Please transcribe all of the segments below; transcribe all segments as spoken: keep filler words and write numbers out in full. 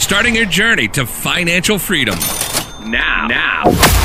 starting your journey to financial freedom. Now, now,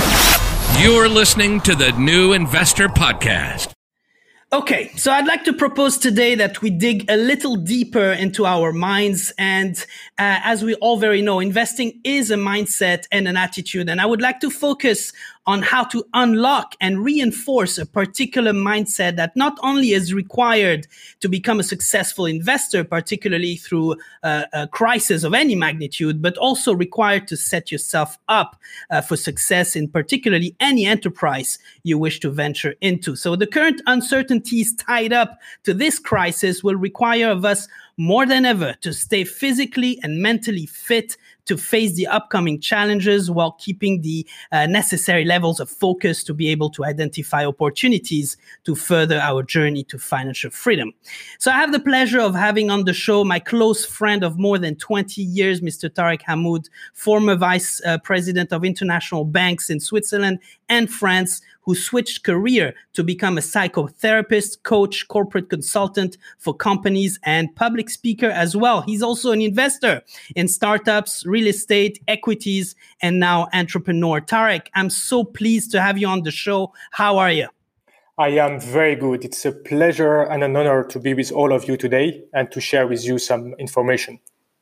you're listening to the New Investor Podcast. Okay, so I'd like to propose today that we dig a little deeper into our minds. And uh, as we all very know, investing is a mindset and an attitude. And I would like to focus on how to unlock and reinforce a particular mindset that not only is required to become a successful investor, particularly through uh, a crisis of any magnitude, but also required to set yourself up uh, for success in particularly any enterprise you wish to venture into. So the current uncertainties tied up to this crisis will require of us more than ever to stay physically and mentally fit to face the upcoming challenges while keeping the uh, necessary levels of focus to be able to identify opportunities to further our journey to financial freedom. So I have the pleasure of having on the show my close friend of more than twenty years, Mister Tarek Hammoud, former vice uh, president of international banks in Switzerland and France, who switched career to become a psychotherapist, coach, corporate consultant for companies, and public speaker as well. He's also an investor in startups, real estate, equities, and now entrepreneur. Tarek, I'm so pleased to have you on the show. How are you? I am very good. It's a pleasure and an honor to be with all of you today and to share with you some information.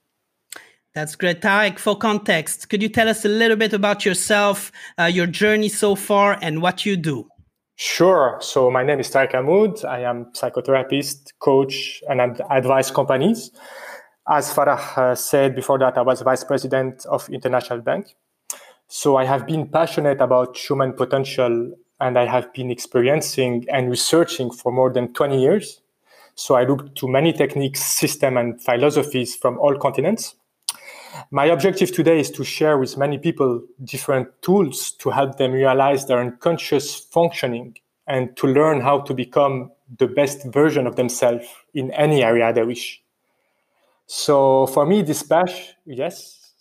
That's great. Tarek, for context, could you tell us a little bit about yourself, uh, your journey so far, and what you do? Sure. So my name is Tarek Hammoud. I am psychotherapist, coach, and ad- advise companies. As Farah uh, said before that, I was vice president of International Bank. So I have been passionate about human potential, and I have been experiencing and researching for more than twenty years. So I looked to many techniques, systems, and philosophies from all continents. My objective today is to share with many people different tools to help them realize their unconscious functioning and to learn how to become the best version of themselves in any area they wish. So for me, this passion, yes?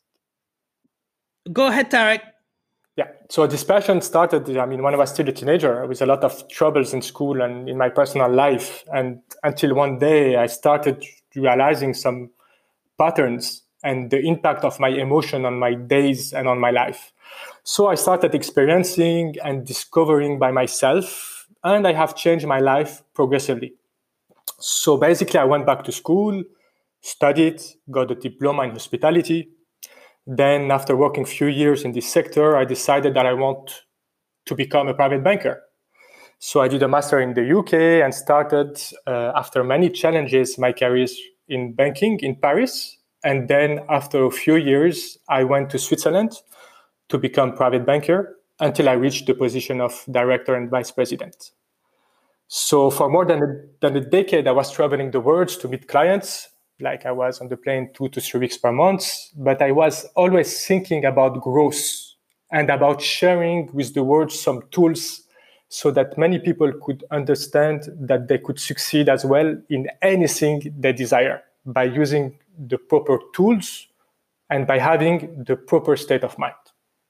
Go ahead, Tarek. Yeah, so this passion started, I mean, when I was still a teenager, with a lot of troubles in school and in my personal life. And until one day, I started realizing some patterns and the impact of my emotion on my days and on my life. So I started experiencing and discovering by myself, and I have changed my life progressively. So basically, I went back to school, studied, got a diploma in hospitality. Then after working a few years in this sector, I decided that I want to become a private banker. So I did a master in the U K and started, uh, after many challenges, my career in banking in Paris. And then after a few years, I went to Switzerland to become private banker until I reached the position of director and vice president. So for more than a, than a decade, I was traveling the world to meet clients, like I was on the plane two to three weeks per month. But I was always thinking about growth and about sharing with the world some tools so that many people could understand that they could succeed as well in anything they desire by using the proper tools and by having the proper state of mind.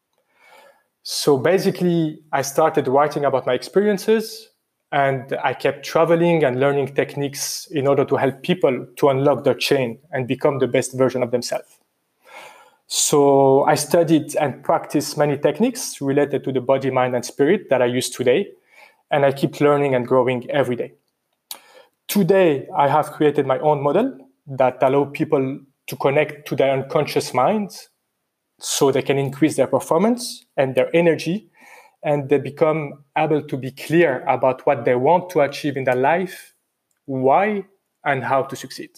So basically, I started writing about my experiences, and I kept traveling and learning techniques in order to help people to unlock their chain and become the best version of themselves. So I studied and practiced many techniques related to the body, mind, and spirit that I use today, and I keep learning and growing every day. Today, I have created my own model that allow people to connect to their unconscious mind so they can increase their performance and their energy, and they become able to be clear about what they want to achieve in their life, why, and how to succeed.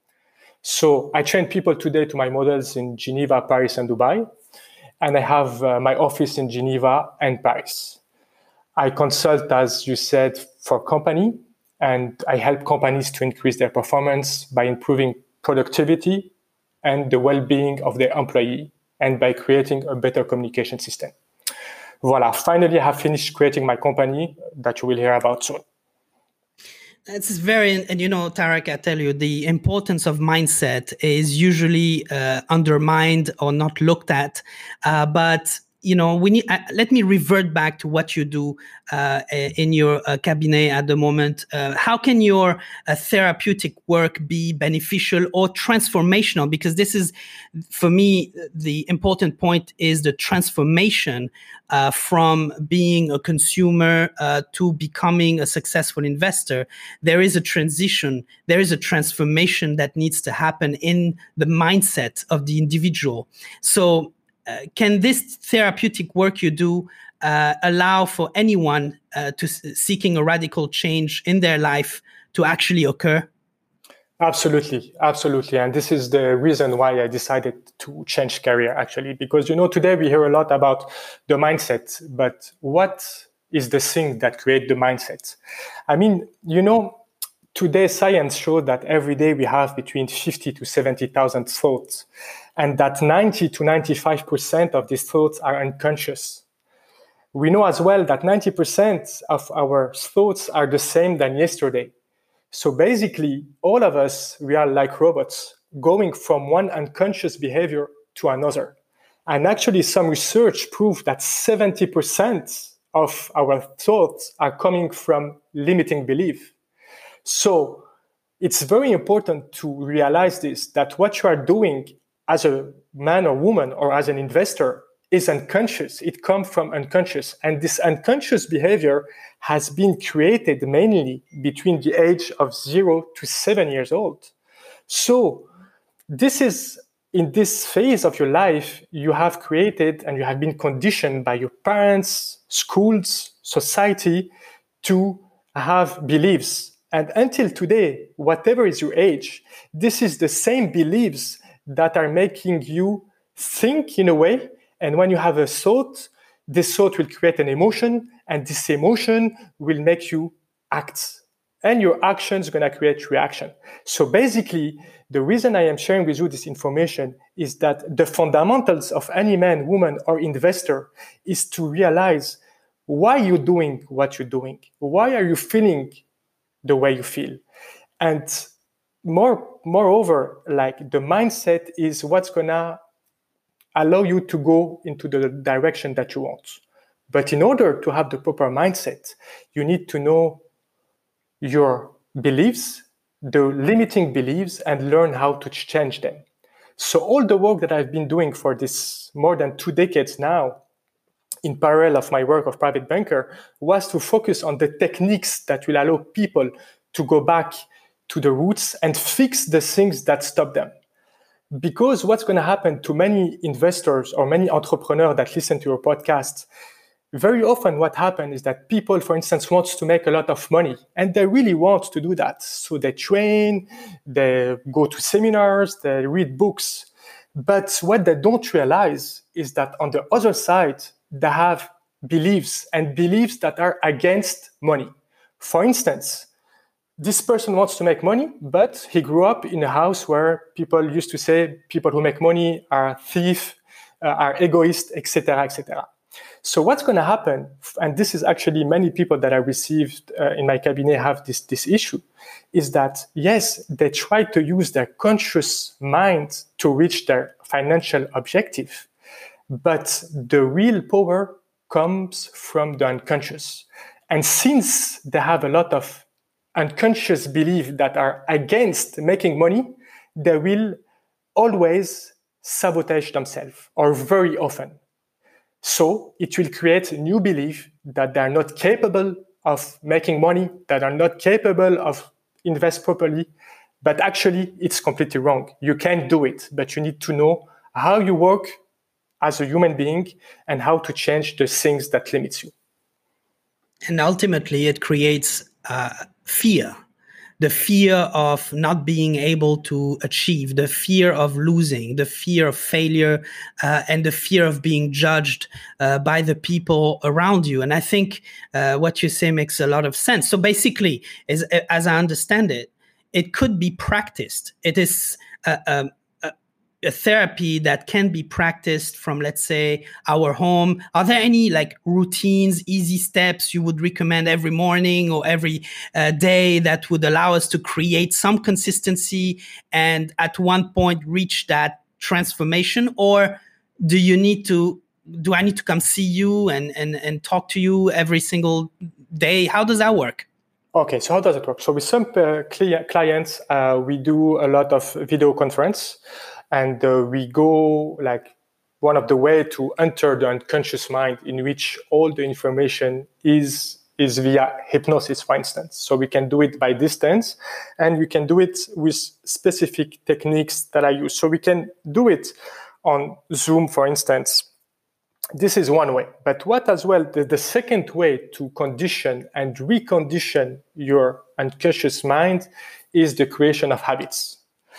So I train people today to my models in Geneva, Paris, and Dubai, and I have uh, my office in Geneva and Paris. I consult, as you said, for company, and I help companies to increase their performance by improving productivity and the well-being of their employee, and by creating a better communication system. Voila, finally I have finished creating my company that you will hear about soon. It's very, and you know, Tarek, I tell you, the importance of mindset is usually uh, undermined or not looked at. Uh, but you know, we need, uh, let me revert back to what you do uh, in your uh, cabinet at the moment. Uh, how can your uh, therapeutic work be beneficial or transformational? Because this is, for me, the important point is the transformation uh, from being a consumer uh, to becoming a successful investor. There is a transition, there is a transformation that needs to happen in the mindset of the individual. So, Uh, can this therapeutic work you do uh, allow for anyone uh, to seeking a radical change in their life to actually occur? Absolutely, absolutely. And this is the reason why I decided to change career, actually, because, you know, today we hear a lot about the mindset, but what is the thing that create the mindset? I mean, you know, today science shows that every day we have between fifty to seventy thousand thoughts, and that ninety to ninety-five percent of these thoughts are unconscious. We know as well that ninety percent of our thoughts are the same than yesterday. So basically, all of us, we are like robots, going from one unconscious behavior to another. And actually, some research proved that seventy percent of our thoughts are coming from limiting belief. So it's very important to realize this, that what you are doing as a man or woman or as an investor is unconscious. It comes from unconscious. And this unconscious behavior has been created mainly between the age of zero to seven years old. So this is, in this phase of your life, you have created and you have been conditioned by your parents, schools, society to have beliefs. And until today, whatever is your age, this is the same beliefs that are making you think in a way. And when you have a thought, this thought will create an emotion, and this emotion will make you act. And your actions are going to create reaction. So basically, the reason I am sharing with you this information is that the fundamentals of any man, woman, or investor is to realize why you're doing what you're doing. Why are you feeling the way you feel? And more, moreover, like the mindset is what's gonna allow you to go into the direction that you want. But in order to have the proper mindset, you need to know your beliefs, the limiting beliefs, and learn how to change them. So all the work that I've been doing for this more than two decades now, in parallel of my work of private banker, was to focus on the techniques that will allow people to go back to the roots and fix the things that stop them. Because what's going to happen to many investors or many entrepreneurs that listen to your podcast, very often what happens is that people, for instance, want to make a lot of money, and they really want to do that. So they train, they go to seminars, they read books. But what they don't realize is that on the other side, they have beliefs, and beliefs that are against money. For instance, this person wants to make money, but he grew up in a house where people used to say people who make money are thieves, uh, are egoists, et cetera, et cetera. So what's going to happen, and this is actually many people that I received uh, in my cabinet have this, this issue, is that, yes, they try to use their conscious mind to reach their financial objective, but the real power comes from the unconscious. And since they have a lot of unconscious beliefs that are against making money, they will always sabotage themselves, or very often. So it will create a new belief that they are not capable of making money, that are not capable of invest properly, but actually it's completely wrong. You can do it, but you need to know how you work as a human being and how to change the things that limits you. And ultimately it creates uh, fear. The fear of not being able to achieve, the fear of losing, the fear of failure, uh, and the fear of being judged uh, by the people around you. And I think uh, what you say makes a lot of sense. So basically, as, as I understand it, it could be practiced. It is a, a, a therapy that can be practiced from, let's say, our home. Are there any like routines, easy steps you would recommend every morning or every uh, day that would allow us to create some consistency and at one point reach that transformation? Or do you need to do I need to come see you and, and, and talk to you every single day? How does that work? Okay, so how does it work? So with some uh, cli- clients, uh, we do a lot of video conference, and uh, we go like one of the way to enter the unconscious mind, in which all the information is is via hypnosis, for instance. So we can do it by distance, and we can do it with specific techniques that I use. So we can do it on Zoom, for instance. This is one way. But what as well, the, the second way to condition and recondition your unconscious mind is the creation of habits.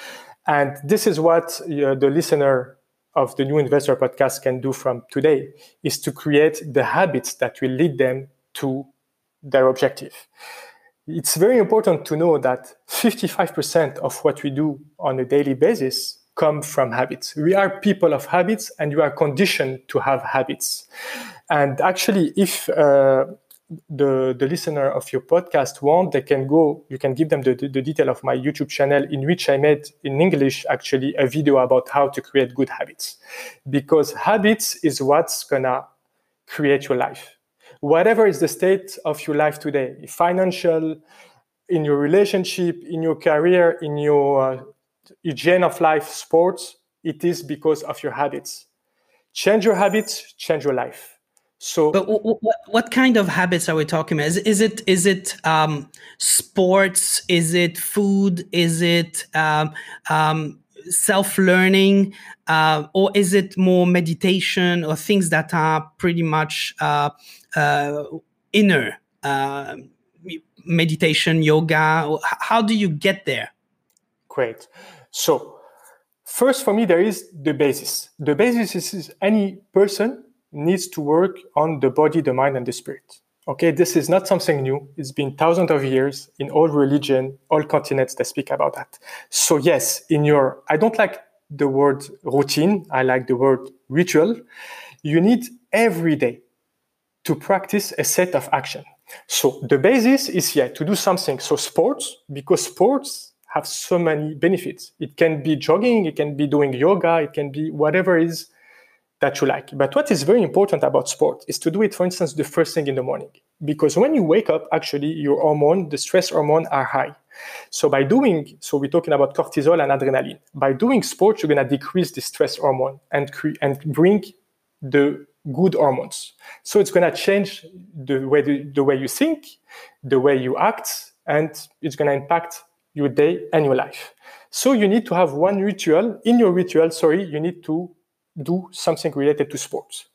And this is what uh, the listener of the New Investor podcast can do from today, is to create the habits that will lead them to their objective. It's very important to know that fifty-five percent of what we do on a daily basis come from habits. We are people of habits, and you are conditioned to have habits. And actually, if uh, the, the listener of your podcast want, they can go, you can give them the, the, the detail of my YouTube channel, in which I made in English actually a video about how to create good habits. Because habits is what's gonna create your life. Whatever is the state of your life today, financial, in your relationship, in your career, in your uh, hygiene of life, sports, it is because of your habits. Change your habits, change your life. So, but w- w- what kind of habits are we talking about? Is, is it is it um, sports? Is it food? Is it um, um, self-learning, uh, or is it more meditation or things that are pretty much uh, uh, inner uh, meditation, yoga? How do you get there? Great. So first, for me, there is the basis. The basis is, is any person needs to work on the body, the mind, and the spirit. Okay, this is not something new. It's been thousands of years in all religion, all continents that speak about that. So yes, in your, I don't like the word routine. I like the word ritual. You need every day to practice a set of action. So the basis is, yeah, to do something. So sports, because sports have so many benefits. It can be jogging, it can be doing yoga, it can be whatever it is that you like. But what is very important about sport is to do it, for instance, the first thing in the morning. Because when you wake up, actually, your hormone, the stress hormone are high. So by doing, so we're talking about cortisol and adrenaline. By doing sports, you're going to decrease the stress hormone and, cre- and bring the good hormones. So it's going to change the way, the, the way you think, the way you act, and it's going to impact your day and your life. So you need to have one ritual. In your ritual, sorry, you need to do something related to sports.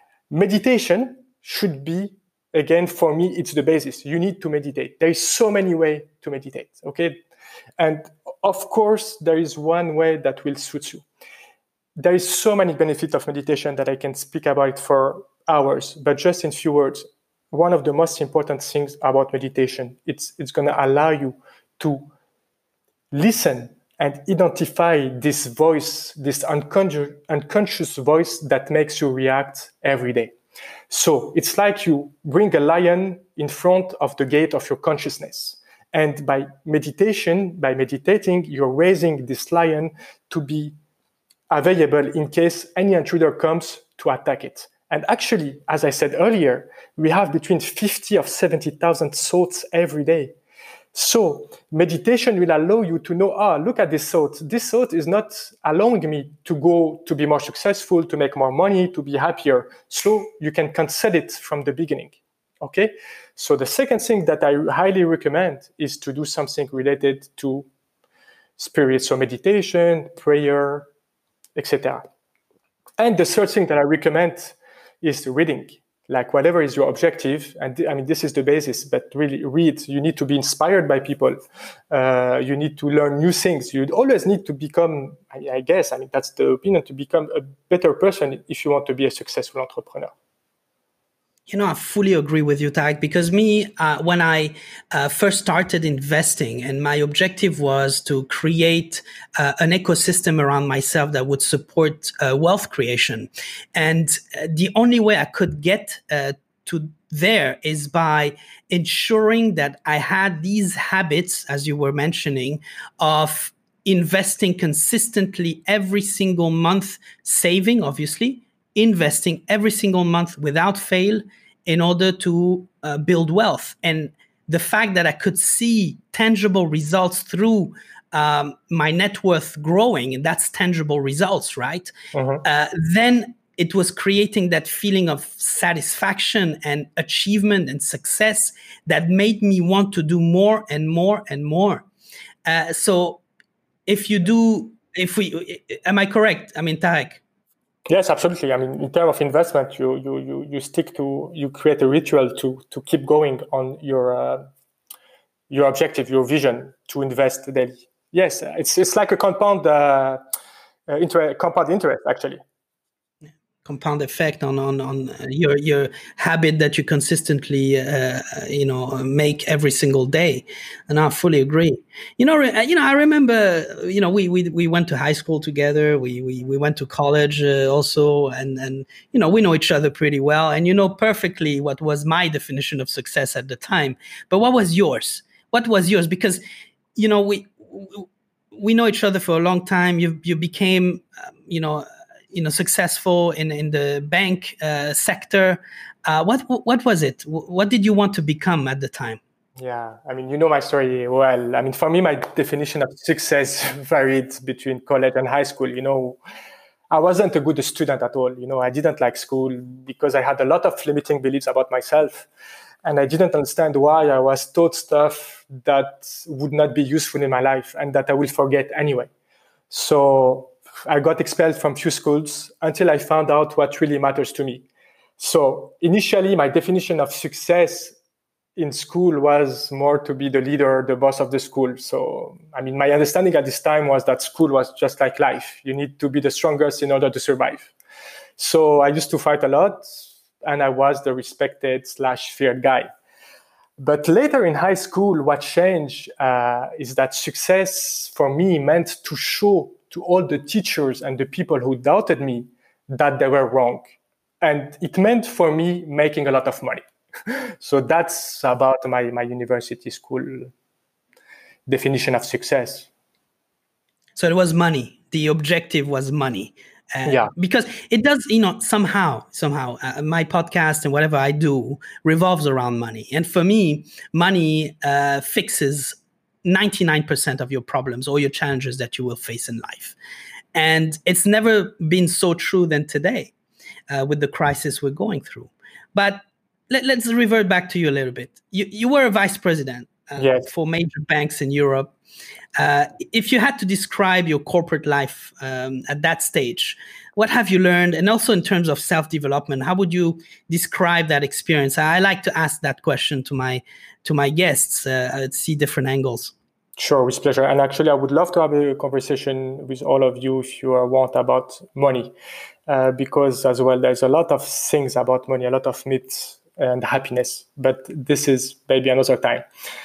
Meditation should be, again, for me, it's the basis. You need to meditate. There is so many ways to meditate, okay? And of course, there is one way that will suit you. There is so many benefits of meditation that I can speak about for hours, but just in few words, one of the most important things about meditation, it's, it's going to allow you to listen and identify this voice, this unconscious, unconscious voice that makes you react every day. So it's like you bring a lion in front of the gate of your consciousness. And by meditation, by meditating, you're raising this lion to be available in case any intruder comes to attack it. And actually, as I said earlier, we have between fifty of seventy thousand thoughts every day. So meditation will allow you to know, ah, look at this thought. This thought is not allowing me to go to be more successful, to make more money, to be happier. So you can cancel it from the beginning. Okay. So the second thing that I highly recommend is to do something related to spirit. So meditation, prayer, et cetera. And the third thing that I recommend is reading. Like whatever is your objective, and th- I mean, this is the basis, but really read. You need to be inspired by people. Uh, you need to learn new things. You always need to become, I, I guess, I mean, that's the opinion, to become a better person if you want to be a successful entrepreneur. You know, I fully agree with you, Tarek, because me, uh, when I uh, first started investing, and my objective was to create uh, an ecosystem around myself that would support uh, wealth creation. And uh, the only way I could get uh, to there is by ensuring that I had these habits, as you were mentioning, of investing consistently every single month, saving, obviously, investing every single month without fail in order to uh, build wealth. And the fact that I could see tangible results through um, my net worth growing, and that's tangible results, right? Mm-hmm. Uh, then it was creating that feeling of satisfaction and achievement and success that made me want to do more and more and more. Uh, so if you do, if we, am I correct? I mean, Tarek? Yes, absolutely. I mean, in terms of investment, you you you you stick to, you create a ritual to to keep going on your uh, your objective, your vision to invest daily. Yes, it's it's like a compound uh, uh, interest, compound interest actually. Compound effect on on on your your habit that you consistently uh, you know make every single day, and I fully agree. You know, re- you know, I remember, you know, we we we went to high school together. We we we went to college uh, also, and and you know, we know each other pretty well, and you know perfectly what was my definition of success at the time. But what was yours? What was yours? Because you know we we know each other for a long time. You you became um, you know. you know, successful in, in the bank uh, sector. Uh, what what was it? What did you want to become at the time? Yeah, I mean, you know my story well. I mean, for me, my definition of success varied between college and high school. You know, I wasn't a good student at all. You know, I didn't like school because I had a lot of limiting beliefs about myself. And I didn't understand why I was taught stuff that would not be useful in my life and that I will forget anyway. So I got expelled from few schools until I found out what really matters to me. So initially, my definition of success in school was more to be the leader, the boss of the school. So, I mean, my understanding at this time was that school was just like life. You need to be the strongest in order to survive. So I used to fight a lot, and I was the respected slash feared guy. But later in high school, what changed uh, is that success for me meant to show to all the teachers and the people who doubted me that they were wrong. And it meant for me making a lot of money. So that's about my, my university school definition of success. So it was money. The objective was money. Uh, yeah. Because it does, you know, somehow, somehow, uh, my podcast and whatever I do revolves around money. And for me, money uh, fixes ninety-nine percent of your problems or your challenges that you will face in life. And it's never been so true than today uh, with the crisis we're going through. But let, let's revert back to you a little bit. You, you were a vice president uh, yes. for major banks in Europe. Uh, if you had to describe your corporate life um, at that stage, what have you learned? And also in terms of self-development, how would you describe that experience? I like to ask that question to my to my guests, uh, see different angles. Sure, with pleasure. And actually, I would love to have a conversation with all of you if you want about money, uh, because as well, there's a lot of things about money, a lot of myths and happiness. But this is maybe another time.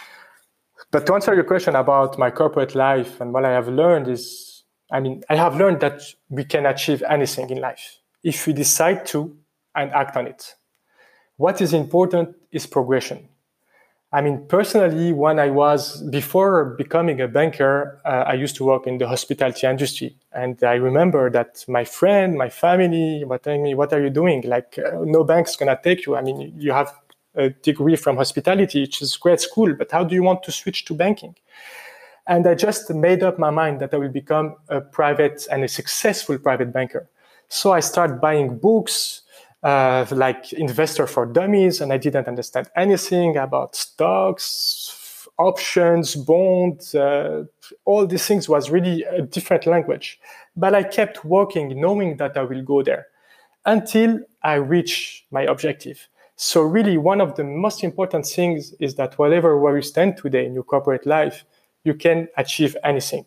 But to answer your question about my corporate life and what I have learned is, I mean, I have learned that we can achieve anything in life if we decide to and act on it. What is important is progression. I mean, personally, when I was, before becoming a banker, uh, I used to work in the hospitality industry. And I remember that my friend, my family were telling me, what are you doing? Like, uh, no bank's going to take you. I mean, you have a degree from hospitality, which is great school, but how do you want to switch to banking? And I just made up my mind that I will become a private and a successful private banker. So I started buying books, uh, like Investor for Dummies, and I didn't understand anything about stocks, options, bonds, uh, all these things was really a different language. But I kept working, knowing that I will go there until I reach my objective. So really, one of the most important things is that whatever where you stand today in your corporate life, you can achieve anything.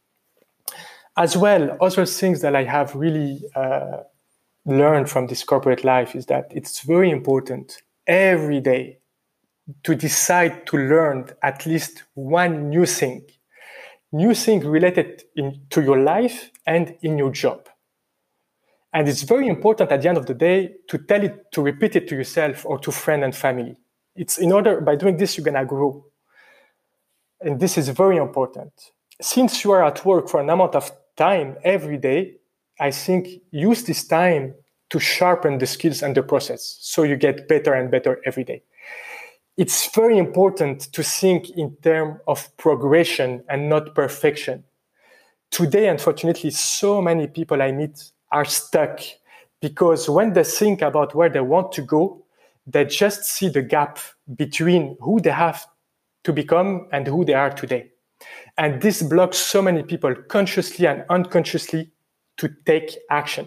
As well, other things that I have really uh, learned from this corporate life is that it's very important every day to decide to learn at least one new thing, new thing related in, to your life and in your job. And it's very important at the end of the day to tell it, to repeat it to yourself or to friends and family. It's in order, by doing this, you're going to grow. And this is very important. Since you are at work for an amount of time every day, I think use this time to sharpen the skills and the process. So you get better and better every day. It's very important to think in terms of progression and not perfection. Today, unfortunately, so many people I meet are stuck because when they think about where they want to go, they just see the gap between who they have to become and who they are today. And this blocks so many people consciously and unconsciously to take action.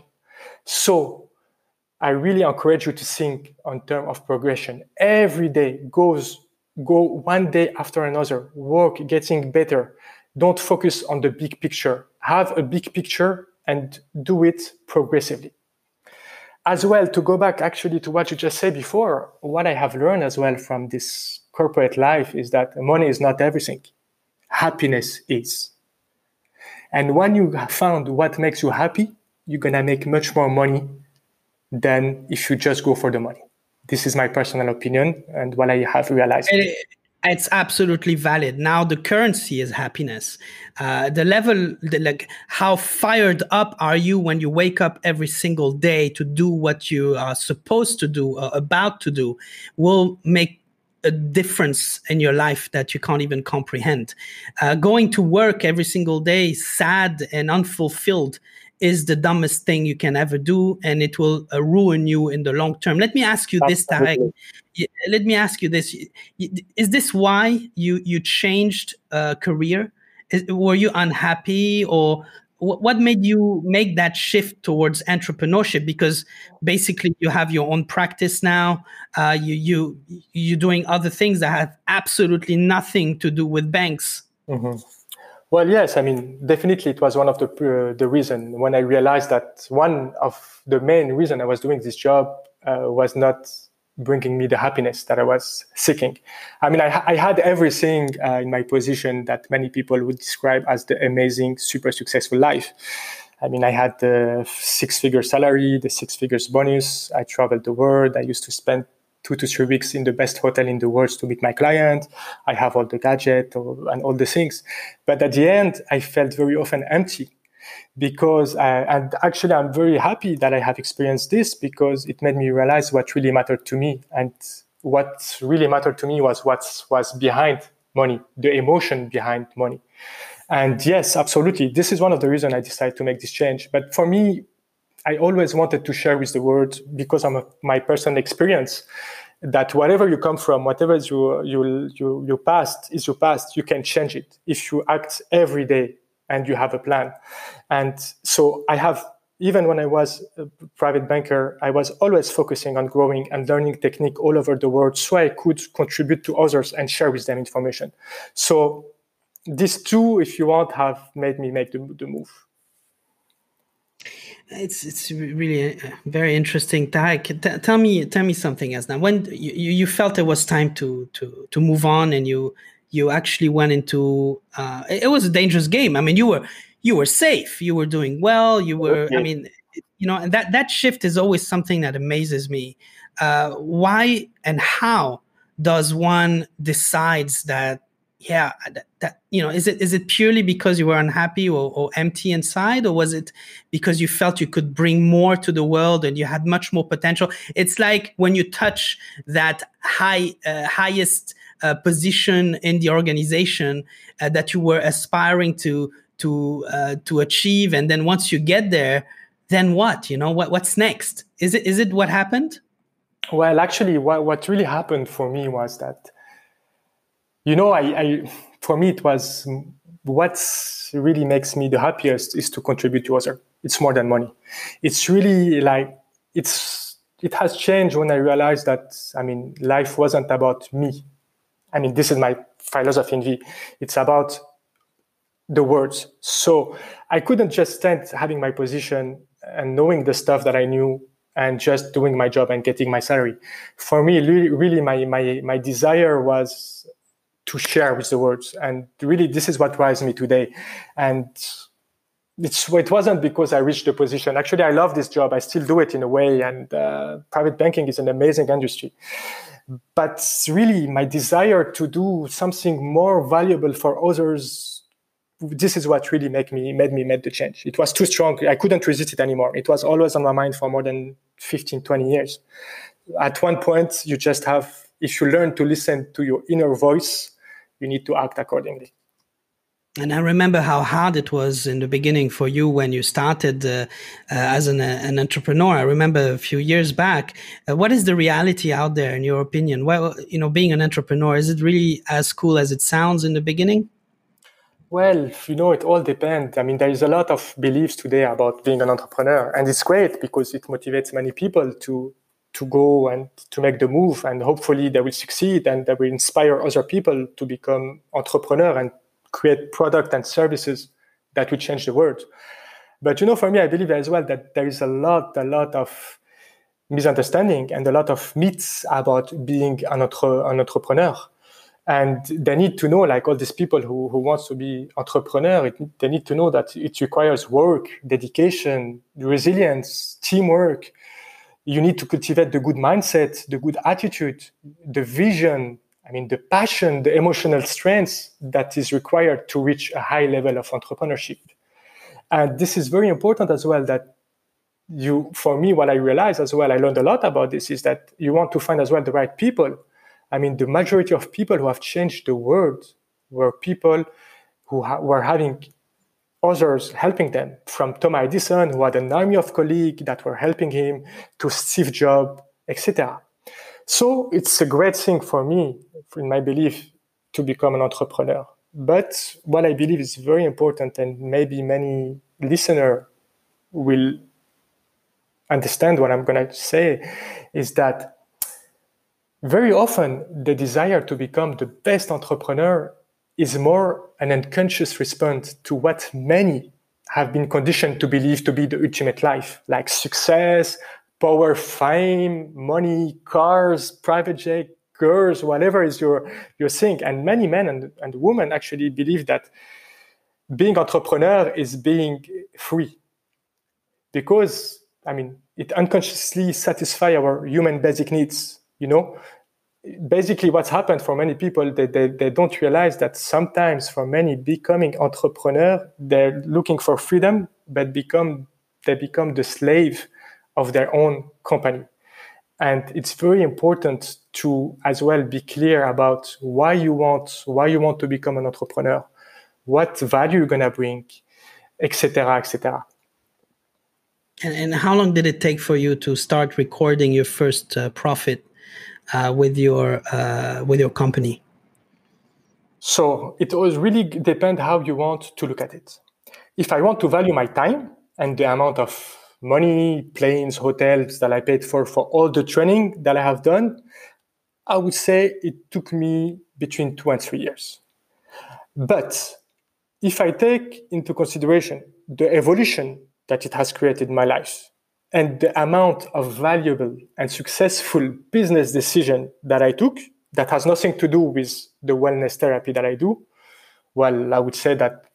So I really encourage you to think on terms of progression. Every day goes, go one day after another, work, getting better. Don't focus on the big picture. Have a big picture and do it progressively. As well, to go back actually to what you just said before, what I have learned as well from this corporate life is that money is not everything. Happiness is. And when you have found what makes you happy, you're going to make much more money than if you just go for the money. This is my personal opinion and what I have realized. It's absolutely valid. Now the currency is happiness. Uh, the level, the, like how fired up are you when you wake up every single day to do what you are supposed to do, or about to do, will make a difference in your life that you can't even comprehend. Uh, going to work every single day, sad and unfulfilled, is the dumbest thing you can ever do, and it will uh, ruin you in the long term. Let me ask you this, Tarek. Let me ask you this. Is this why you, you changed uh, career? Is, were you unhappy, or what made you make that shift towards entrepreneurship? Because basically you have your own practice now. Uh, you, you, you're doing other things that have absolutely nothing to do with banks. Mm-hmm. Well, yes, I mean, definitely it was one of the uh, the reason when I realized that one of the main reason I was doing this job uh, was not bringing me the happiness that I was seeking. I mean, I, I had everything uh, in my position that many people would describe as the amazing, super successful life. I mean, I had the six-figure salary, the six figures bonus. I traveled the world. I used to spend two to three weeks in the best hotel in the world to meet my client. I have all the gadget and all the things. But at the end, I felt very often empty because, I, and actually I'm very happy that I have experienced this because it made me realize what really mattered to me. And what really mattered to me was what was behind money, the emotion behind money. And yes, absolutely. This is one of the reasons I decided to make this change. But for me, I always wanted to share with the world, because of my personal experience, that whatever you come from, whatever is your, your, your, your past is your past, you can change it if you act every day and you have a plan. And so I have, even when I was a private banker, I was always focusing on growing and learning technique all over the world so I could contribute to others and share with them information. So these two, if you want, have made me make the, the move. It's it's really very interesting. Tarek, t- tell me tell me something else now. When you, you felt it was time to to to move on, and you you actually went into uh, it was a dangerous game. I mean, you were you were safe, you were doing well, you were. Okay. I mean, you know, and that that shift is always something that amazes me. Uh, why and how does one decides that? Yeah, that, that you know, is it is it purely because you were unhappy or, or empty inside, or was it because you felt you could bring more to the world and you had much more potential? It's like when you touch that high uh, highest uh, position in the organization uh, that you were aspiring to to uh, to achieve, and then once you get there, then what? You know, what what's next? Is it is it what happened? Well, actually, what what really happened for me was that. You know, I, I, for me, it was what really makes me the happiest is to contribute to others. It's more than money. It's really like, it's, it has changed when I realized that, I mean, life wasn't about me. I mean, this is my philosophy in V. It's about the words. So I couldn't just stand having my position and knowing the stuff that I knew and just doing my job and getting my salary. For me, really, really my, my, my desire was to share with the world. And really, this is what drives me today. And it's, it wasn't because I reached the position. Actually, I love this job. I still do it in a way. And uh, private banking is an amazing industry. But really, my desire to do something more valuable for others, this is what really made me, made me make the change. It was too strong. I couldn't resist it anymore. It was always on my mind for more than fifteen, twenty years. At one point, you just have, if you learn to listen to your inner voice, you need to act accordingly. And I remember how hard it was in the beginning for you when you started uh, uh, as an, uh, an entrepreneur. I remember a few years back. Uh, what is the reality out there, in your opinion? Well, you know, being an entrepreneur, is it really as cool as it sounds in the beginning? Well, you know, it all depends. I mean, there is a lot of beliefs today about being an entrepreneur, and it's great because it motivates many people to to go and to make the move, and hopefully they will succeed and they will inspire other people to become entrepreneurs and create products and services that will change the world. But, you know, for me, I believe as well that there is a lot, a lot of misunderstanding and a lot of myths about being an, entre- an entrepreneur. And they need to know, like all these people who, who want to be entrepreneur, it, they need to know that it requires work, dedication, resilience, teamwork. You need to cultivate the good mindset, the good attitude, the vision, I mean, the passion, the emotional strength that is required to reach a high level of entrepreneurship. And this is very important as well, that you, for me, what I realized as well, I learned a lot about this, is that you want to find as well the right people. I mean, the majority of people who have changed the world were people who ha- were having others helping them, from Thomas Edison, who had an army of colleagues that were helping him, to Steve Jobs, et cetera. So it's a great thing for me, in my belief, to become an entrepreneur. But what I believe is very important, and maybe many listeners will understand what I'm going to say, is that very often the desire to become the best entrepreneur is more an unconscious response to what many have been conditioned to believe to be the ultimate life, like success, power, fame, money, cars, private jet, girls, whatever is your, your thing. And many men and, and women actually believe that being entrepreneur is being free. Because, I mean, it unconsciously satisfies our human basic needs, you know? Basically, what's happened for many people, they, they, they don't realize that sometimes for many becoming entrepreneur, they're looking for freedom, but become they become the slave of their own company. And it's very important to as well be clear about why you want, why you want to become an entrepreneur, what value you're gonna bring, et cetera, et cetera. And, and how long did it take for you to start recording your first uh, profit uh, with your uh, with your company? So it always really depends how you want to look at it. If I want to value my time and the amount of money, planes, hotels that I paid for, for all the training that I have done, I would say it took me between two and three years. But if I take into consideration the evolution that it has created in my life and the amount of valuable and successful business decision that I took, that has nothing to do with the wellness therapy that I do, well, I would say that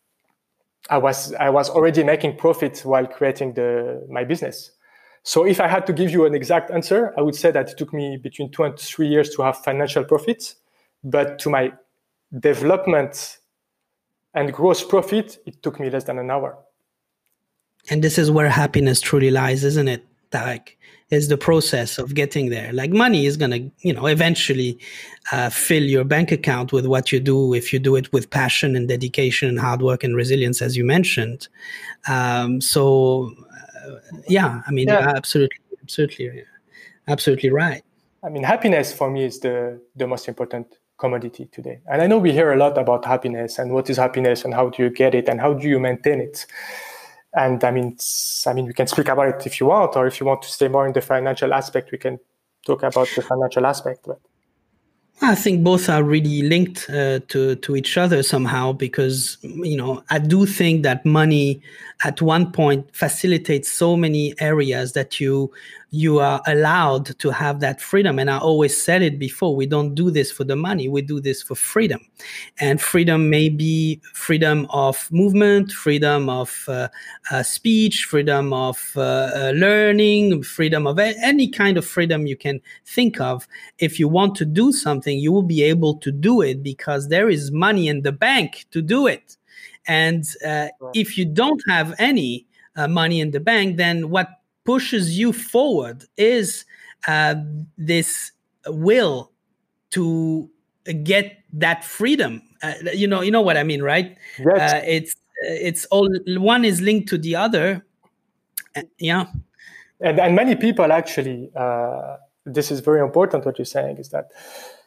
I was I was already making profit while creating the my business. So if I had to give you an exact answer, I would say that it took me between two and three years to have financial profits. But to my development and gross profit, it took me less than an hour. And this is where happiness truly lies, isn't it, Tarek? Is the process of getting there. Like money is going to, you know, eventually uh, fill your bank account with what you do if you do it with passion and dedication and hard work and resilience, as you mentioned. Um, so, uh, yeah, I mean, yeah. absolutely, absolutely, absolutely right. I mean, happiness for me is the, the most important commodity today. And I know we hear a lot about happiness and what is happiness and how do you get it and how do you maintain it. And I mean, I mean, we can speak about it if you want, or if you want to stay more in the financial aspect, we can talk about the financial aspect. But I think both are really linked uh, to to each other somehow, because, you know, I do think that money at one point facilitates so many areas that you you are allowed to have that freedom. And I always said it before, we don't do this for the money, we do this for freedom. And freedom may be freedom of movement, freedom of uh, uh, speech, freedom of uh, uh, learning, freedom of a- any kind of freedom you can think of. If you want to do something, you will be able to do it because there is money in the bank to do it. And uh, if you don't have any uh, money in the bank, then what pushes you forward is uh, this will to get that freedom. Uh, you know, you know what I mean, right? Yes. Uh, it's it's all one is linked to the other. Uh, yeah. And and many people actually, uh, this is very important. What you're saying is that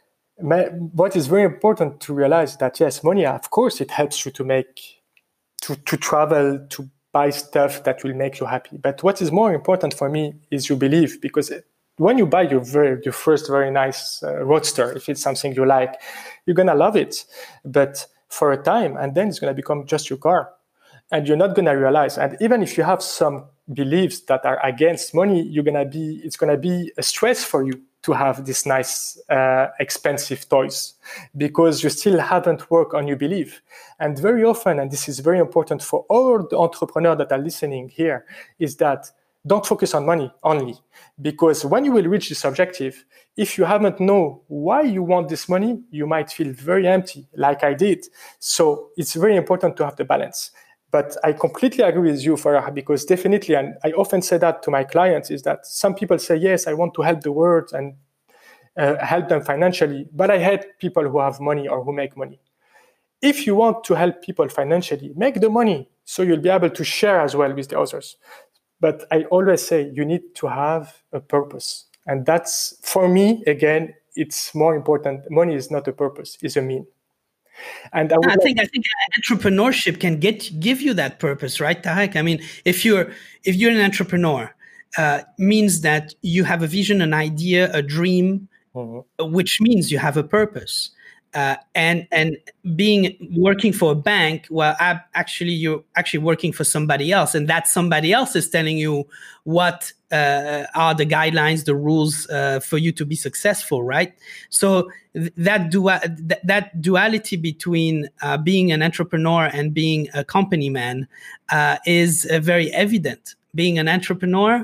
what is very important to realize that yes, money, of course, it helps you to make, to, to travel, to buy stuff that will make you happy. But what is more important for me is you believe, because when you buy your very, your first very nice uh, Roadster, if it's something you like, you're going to love it. But for a time, and then it's going to become just your car. And you're not going to realize. And even if you have some beliefs that are against money, you're going to be, it's going to be a stress for you to have this nice, uh, expensive toys, because you still haven't worked on your belief. And very often, and this is very important for all the entrepreneurs that are listening here, is that don't focus on money only, because when you will reach this objective, if you haven't know why you want this money, you might feel very empty, like I did. So it's very important to have the balance. But I completely agree with you, Farah, because definitely, and I often say that to my clients, is that some people say, yes, I want to help the world and uh, help them financially, but I hate people who have money or who make money. If you want to help people financially, make the money so you'll be able to share as well with the others. But I always say you need to have a purpose. And that's, for me, again, it's more important. Money is not a purpose, it's a mean. And I, I think like- I think entrepreneurship can get give you that purpose, right, Tarek? I mean, if you're if you're an entrepreneur, uh, means that you have a vision, an idea, a dream, mm-hmm. which means you have a purpose. Uh, and and being working for a bank, well, actually you're actually working for somebody else, and that somebody else is telling you what uh, are the guidelines, the rules uh, for you to be successful, right? So th- that dua- th- that duality between uh, being an entrepreneur and being a company man uh, is uh, very evident. Being an entrepreneur,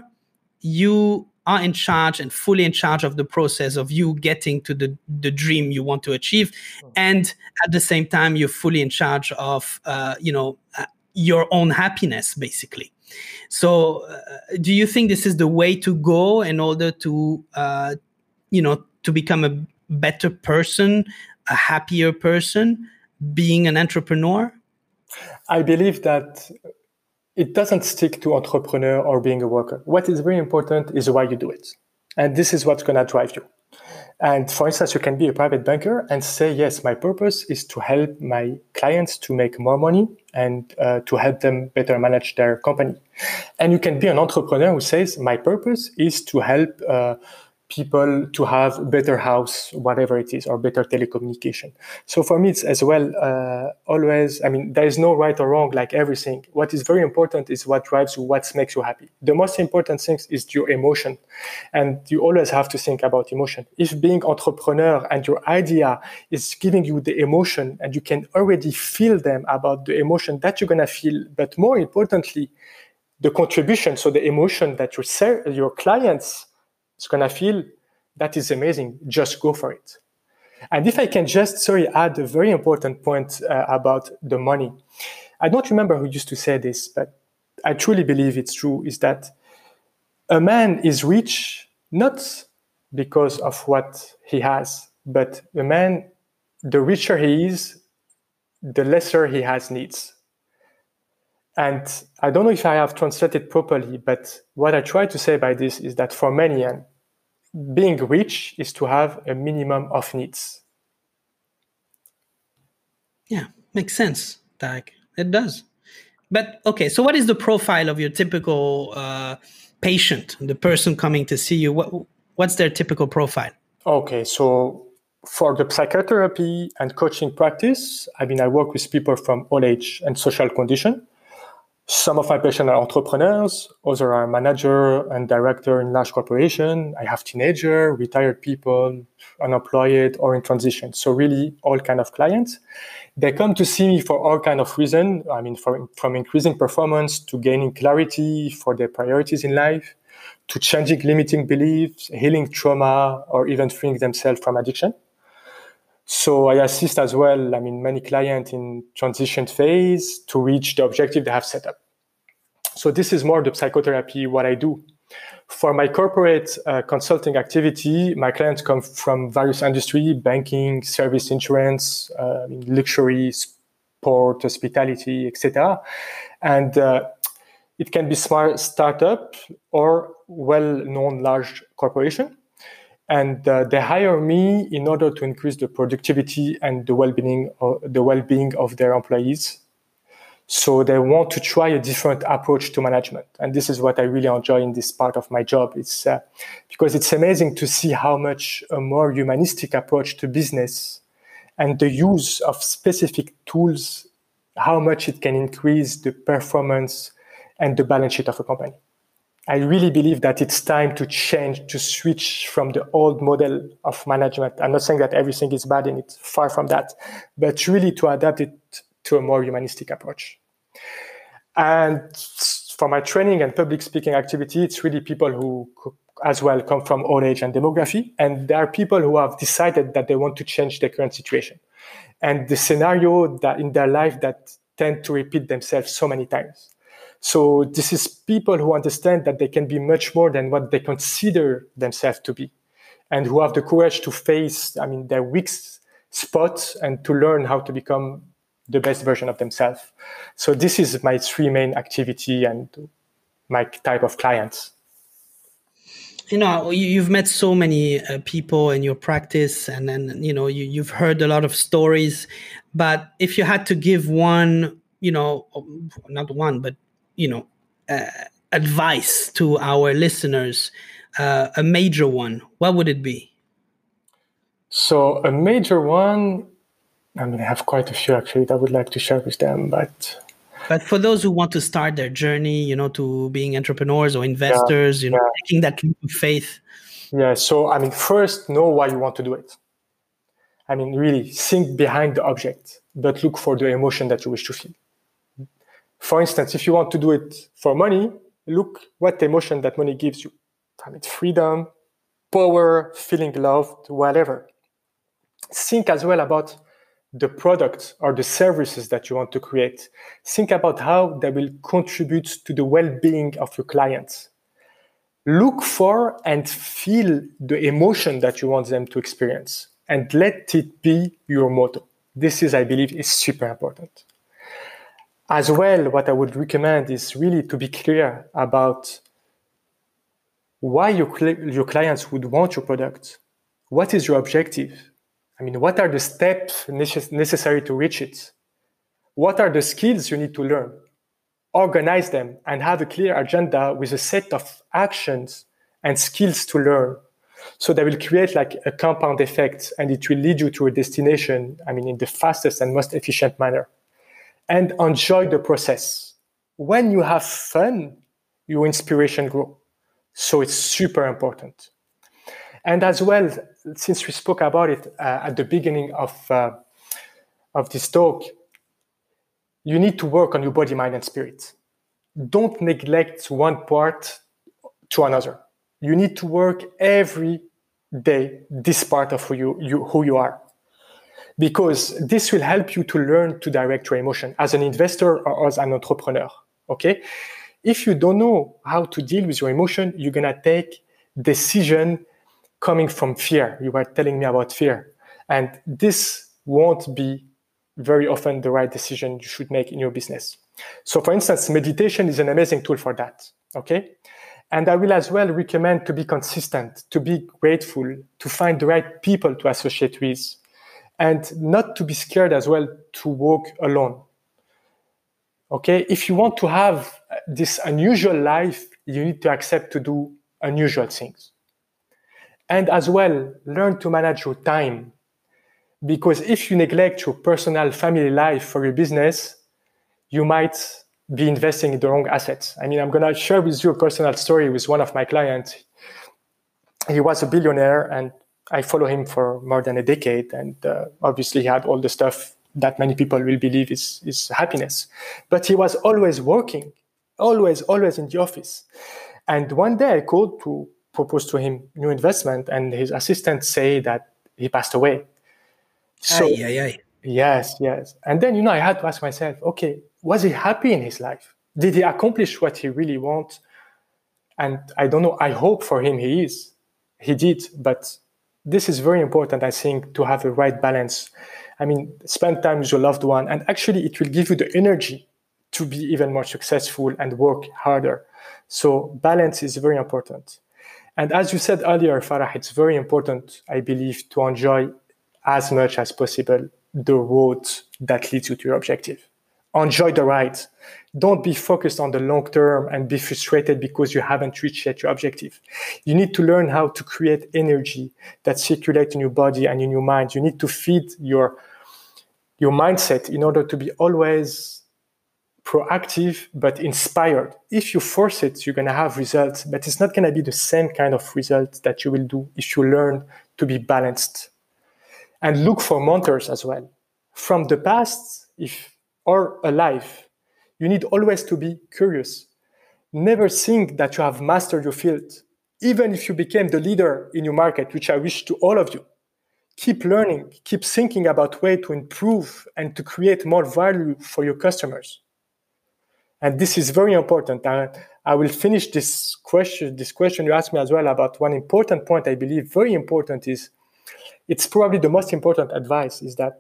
you are in charge and fully in charge of the process of you getting to the, the dream you want to achieve. And at the same time, you're fully in charge of, uh, you know, uh, your own happiness, basically. So uh, do you think this is the way to go in order to, uh, you know, to become a better person, a happier person, being an entrepreneur? I believe that it doesn't stick to entrepreneur or being a worker. What is very important is why you do it. And this is what's going to drive you. And for instance, you can be a private banker and say, yes, my purpose is to help my clients to make more money and uh, to help them better manage their company. And you can be an entrepreneur who says, my purpose is to help uh, people to have a better house, whatever it is, or better telecommunication. So for me, it's as well uh, always, I mean, there is no right or wrong like everything. What is very important is what drives you, what makes you happy. The most important thing is your emotion. And you always have to think about emotion. If being entrepreneur and your idea is giving you the emotion and you can already feel them about the emotion that you're going to feel, but more importantly, the contribution, so the emotion that your, your clients is going to feel, that is amazing. Just go for it. And if I can just, sorry, add a very important point uh, about the money. I don't remember who used to say this, but I truly believe it's true, is that a man is rich not because of what he has, but a man, the richer he is, the lesser he has needs. And I don't know if I have translated properly, but what I try to say by this is that for many, and being rich is to have a minimum of needs. Yeah, makes sense, Tarek. It does. But okay, so what is the profile of your typical uh, patient, the person coming to see you? What, what's their typical profile? Okay, so for the psychotherapy and coaching practice, I mean, I work with people from all age and social condition. Some of my patients are entrepreneurs, others are manager and director in large corporation. I have teenager, retired people, unemployed, or in transition. So really all kind of clients. They come to see me for all kind of reasons. I mean, for, from increasing performance to gaining clarity for their priorities in life, to changing limiting beliefs, healing trauma, or even freeing themselves from addiction. So I assist as well, I mean, many clients in transition phase to reach the objective they have set up. So this is more the psychotherapy, what I do. For my corporate uh, consulting activity, my clients come from various industries: banking, service, insurance, uh, luxury, sport, hospitality, et cetera. And uh, it can be smart startup or well-known large corporation. And uh, they hire me in order to increase the productivity and the well-being of, the well-being of their employees. So they want to try a different approach to management. And this is what I really enjoy in this part of my job. It's uh, because it's amazing to see how much a more humanistic approach to business and the use of specific tools, how much it can increase the performance and the balance sheet of a company. I really believe that it's time to change, to switch from the old model of management. I'm not saying that everything is bad and it's far from that, but really to adapt it to a more humanistic approach. And for my training and public speaking activity, it's really people who as well come from old age and demography. And there are people who have decided that they want to change their current situation. And the scenario that in their life that tend to repeat themselves so many times. So this is people who understand that they can be much more than what they consider themselves to be, and who have the courage to face, I mean, their weak spots and to learn how to become the best version of themselves. So this is my three main activity and my type of clients. You know, you've met so many uh, people in your practice, and then, you know, you, you've heard a lot of stories. But if you had to give one, you know, not one, but, you know, uh, advice to our listeners, uh, a major one, what would it be? So a major one, I mean, I have quite a few actually that I would like to share with them, but... But for those who want to start their journey, you know, to being entrepreneurs or investors, yeah, you know, yeah. taking that leap of faith. Yeah. So, I mean, first, know why you want to do it. I mean, really think behind the object, but look for the emotion that you wish to feel. For instance, if you want to do it for money, look what emotion that money gives you. I mean, freedom, power, feeling loved, whatever. Think as well about the product or the services that you want to create. Think about how they will contribute to the well-being of your clients. Look for and feel the emotion that you want them to experience, and let it be your motto. This is, I believe, is super important. As well, what I would recommend is really to be clear about why your, your clients would want your product. What is your objective? I mean, what are the steps necessary to reach it? What are the skills you need to learn? Organize them and have a clear agenda with a set of actions and skills to learn. So they will create like a compound effect, and it will lead you to a destination, I mean, in the fastest and most efficient manner. And enjoy the process. When you have fun, your inspiration grows. So it's super important. And as well, since we spoke about it uh, at the beginning of, uh, of this talk, you need to work on your body, mind, and spirit. Don't neglect one part to another. You need to work every day this part of who you, you, who you are. Because this will help you to learn to direct your emotion as an investor or as an entrepreneur, okay? If you don't know how to deal with your emotion, you're gonna take decision coming from fear. You were telling me about fear. And this won't be very often the right decision you should make in your business. So for instance, meditation is an amazing tool for that, okay? And I will as well recommend to be consistent, to be grateful, to find the right people to associate with, and not to be scared as well to walk alone. Okay, if you want to have this unusual life, you need to accept to do unusual things. And as well, learn to manage your time. Because if you neglect your personal family life for your business, you might be investing in the wrong assets. I mean, I'm going to share with you a personal story with one of my clients. He was a billionaire, and I follow him for more than a decade. And uh, obviously, he had all the stuff that many people will believe is, is happiness. But he was always working, always, always in the office. And one day I called to propose to him new investment, and his assistant say that he passed away. So, aye, aye, aye. Yes, yes. And then, you know, I had to ask myself, okay, was he happy in his life? Did he accomplish what he really wants? And I don't know, I hope for him he is. He did, but this is very important, I think, to have the right balance. I mean, spend time with your loved one, and actually it will give you the energy to be even more successful and work harder. So balance is very important. And as you said earlier, Farah, it's very important, I believe, to enjoy as much as possible the road that leads you to your objective. Enjoy the ride. Don't be focused on the long term and be frustrated because you haven't reached yet your objective. You need to learn how to create energy that circulates in your body and in your mind. You need to feed your, your mindset in order to be always proactive but inspired. If you force it, you're going to have results, but it's not going to be the same kind of results that you will do if you learn to be balanced. And look for mentors as well. From the past, if or alive, you need always to be curious. Never think that you have mastered your field. Even if you became the leader in your market, which I wish to all of you, keep learning, keep thinking about ways to improve and to create more value for your customers. And this is very important. I, I will finish this question, this question you asked me as well about one important point I believe very important is, it's probably the most important advice is that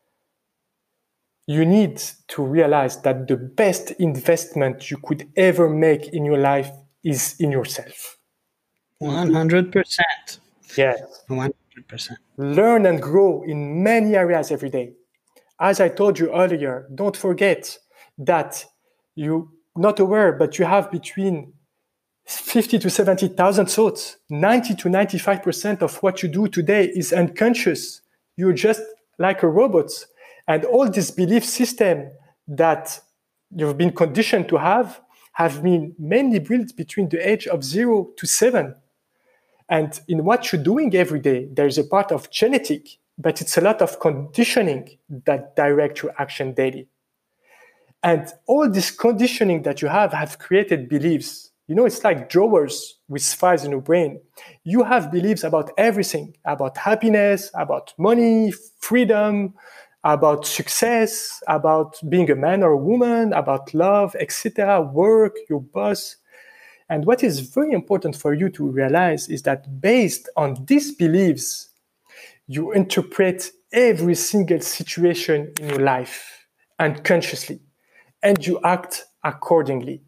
you need to realize that the best investment you could ever make in your life is in yourself. one hundred percent. Yes. one hundred percent. Learn and grow in many areas every day. As I told you earlier, don't forget that you're not aware, but you have between fifty to seventy thousand thoughts. ninety to ninety-five percent of what you do today is unconscious. You're just like a robot. And all this belief system that you've been conditioned to have have been mainly built between the age of zero to seven. And in what you're doing every day, there's a part of genetic, but it's a lot of conditioning that direct your action daily. And all this conditioning that you have have created beliefs. You know, it's like drawers with files in your brain. You have beliefs about everything, about happiness, about money, freedom, about success, about being a man or a woman, about love, et cetera, work, your boss. And what is very important for you to realize is that based on these beliefs, you interpret every single situation in your life unconsciously, and you act accordingly.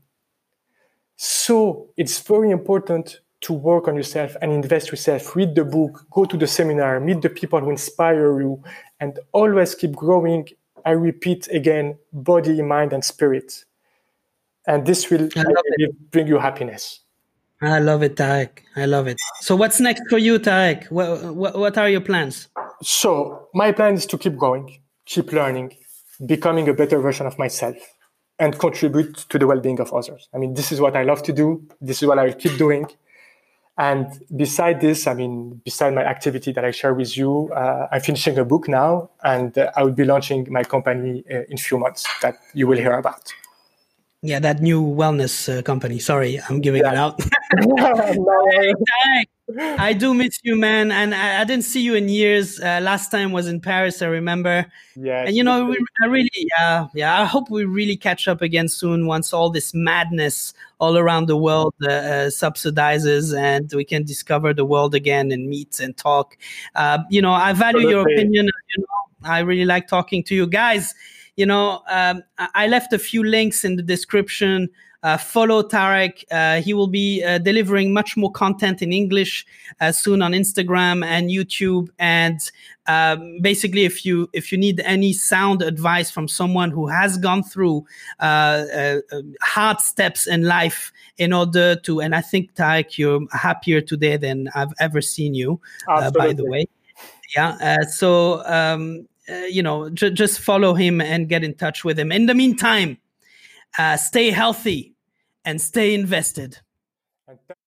So it's very important to work on yourself and invest yourself. Read the book, go to the seminar, meet the people who inspire you, and always keep growing. I repeat again, body, mind, and spirit. And this will bring you happiness. I love it, Tarek. I love it. So what's next for you, Tarek? What, what, what are your plans? So my plan is to keep going, keep learning, becoming a better version of myself, and contribute to the well-being of others. I mean, this is what I love to do. This is what I will keep doing. And beside this, I mean, beside my activity that I share with you, uh, I'm finishing a book now, and uh, I will be launching my company uh, in a few months that you will hear about. Yeah, that new wellness uh, company. Sorry, I'm giving yeah. it out. I do miss you, man. And I, I didn't see you in years. Uh, last time was in Paris, I remember. Yes. And, you know, we, I really, yeah, yeah, I hope we really catch up again soon once all this madness all around the world uh, uh, subsidizes and we can discover the world again and meet and talk. Uh, you know, I value your opinion. You know, I really like talking to you guys. You know, um, I left a few links in the description. Uh, follow Tarek. Uh, he will be uh, delivering much more content in English uh, soon on Instagram and YouTube. And um, basically, if you if you need any sound advice from someone who has gone through uh, uh, hard steps in life in order to, and I think, Tarek, you're happier today than I've ever seen you, uh, by the way. Yeah. Uh, so, um, uh, you know, j- just follow him and get in touch with him. In the meantime, uh, stay healthy and stay invested.